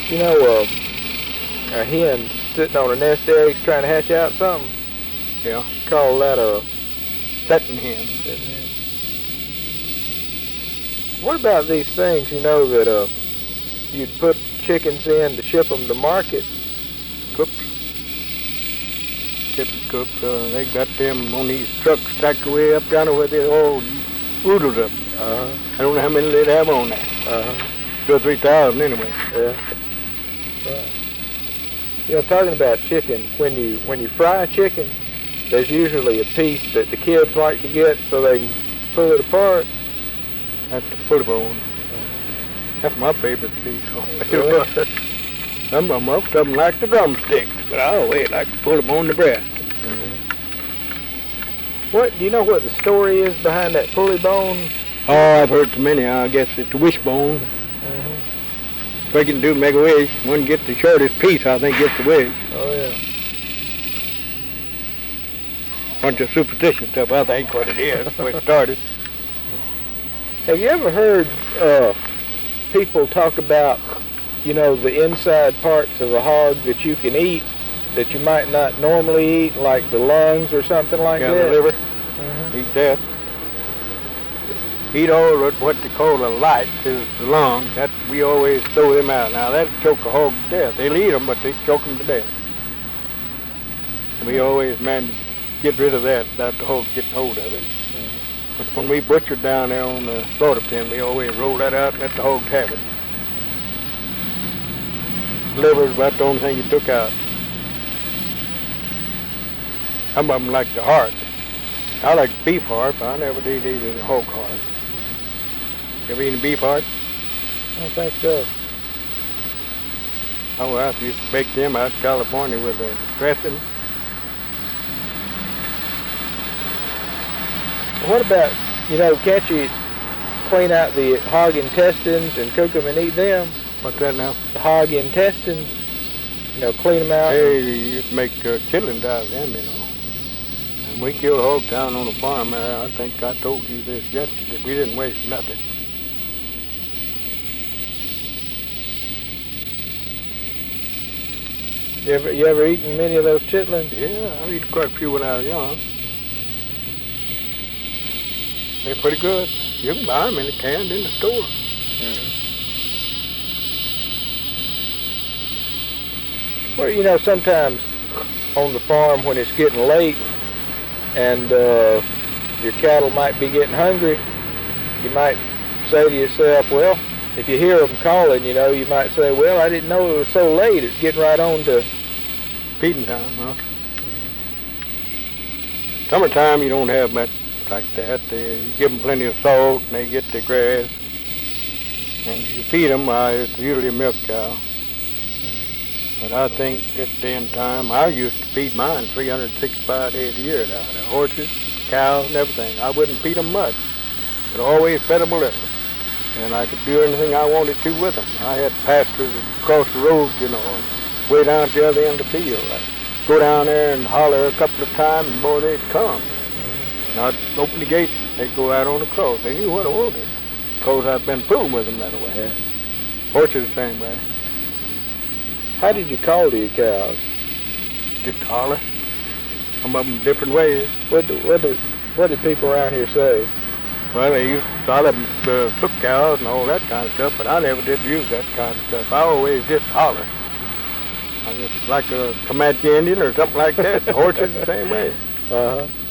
You know, a hen sitting on a nest egg trying to hatch out something. Yeah. Call that a Setting hen. What about these things, you know, that you'd put chickens in to ship them to market? Cooks. Chicken cooks. They got them on these trucks stacked away up down where they all oodles of them. I don't know how many they'd have on there. 2,000 or 3,000 anyway. Yeah. Right. You know, talking about chicken, when you fry chicken, there's usually a piece that the kids like to get so they can pull it apart. That's the foot bone. That's my favorite piece. Really? Most of them like the drumsticks, but I always like to pull them on the breast. What do you know what the story is behind that pulley bone? Oh, I've heard so many. I guess it's the wishbone. If I can make a wish, one gets the shortest piece, I think gets the wish. Oh yeah. Bunch of superstitious stuff, I think, what it is, where it started. Have you ever heard people talk about, you know, the inside parts of a hog that you can eat that you might not normally eat, like the lungs or something like that? Yeah, the liver. Eat that. Eat all of what they call the lights, is the lungs. That we always throw them out. Now that'll choke a hog to death. They'll eat them, but they choke them to death. And we always manage to get rid of that without the hog getting hold of it. But when we butchered down there on the slaughter pen, we always roll that out and let the hogs have it. Liver's about the only thing you took out. Some of them like the heart. I like beef heart, but I never did eat the hog heart. You ever eaten beef heart? I don't think so. Oh, well, I used to bake them out in California with a dressing. What about, you know, can't you clean out the hog intestines and cook them and eat them? What's that now? The hog intestines, you know, clean them out. Hey, you used to make chitlins out of them, you know. And we killed a hog down on the farm there. I think I told you this yesterday. We didn't waste nothing. You ever eaten many of those chitlins? Yeah, I eat quite a few when I was young. They're pretty good. You can buy them in a can in the store. Well, you know, sometimes on the farm when it's getting late and your cattle might be getting hungry, you might say to yourself, well, if you hear them calling, you know, you might say, well, I didn't know it was so late. It's getting right on to feeding time, huh? Summertime, you don't have much like that. You give them plenty of salt and they get the grass. And if you feed them, it's usually a milk cow. But I think this day and time, I used to feed mine 365 days a year now. The horses, cows, and everything. I wouldn't feed them much, but I always fed them a little. And I could do anything I wanted to with them. I had pastures across the road, you know, and way down at the other end of the field. I'd go down there and holler a couple of times, and boy, they'd come. And I'd open the gate, they'd go out on the cross. They knew what I wanted, because I'd been fooling with them that way. Yeah. Horses the same way. How did you call to your cows? Just holler. Some of them different ways. What did people around here say? Well, they used to call them cook cows and all that kind of stuff, but I never did use that kind of stuff. I always just holler. I just like a Comanche Indian or something like that. The horses the same way. Uh-huh.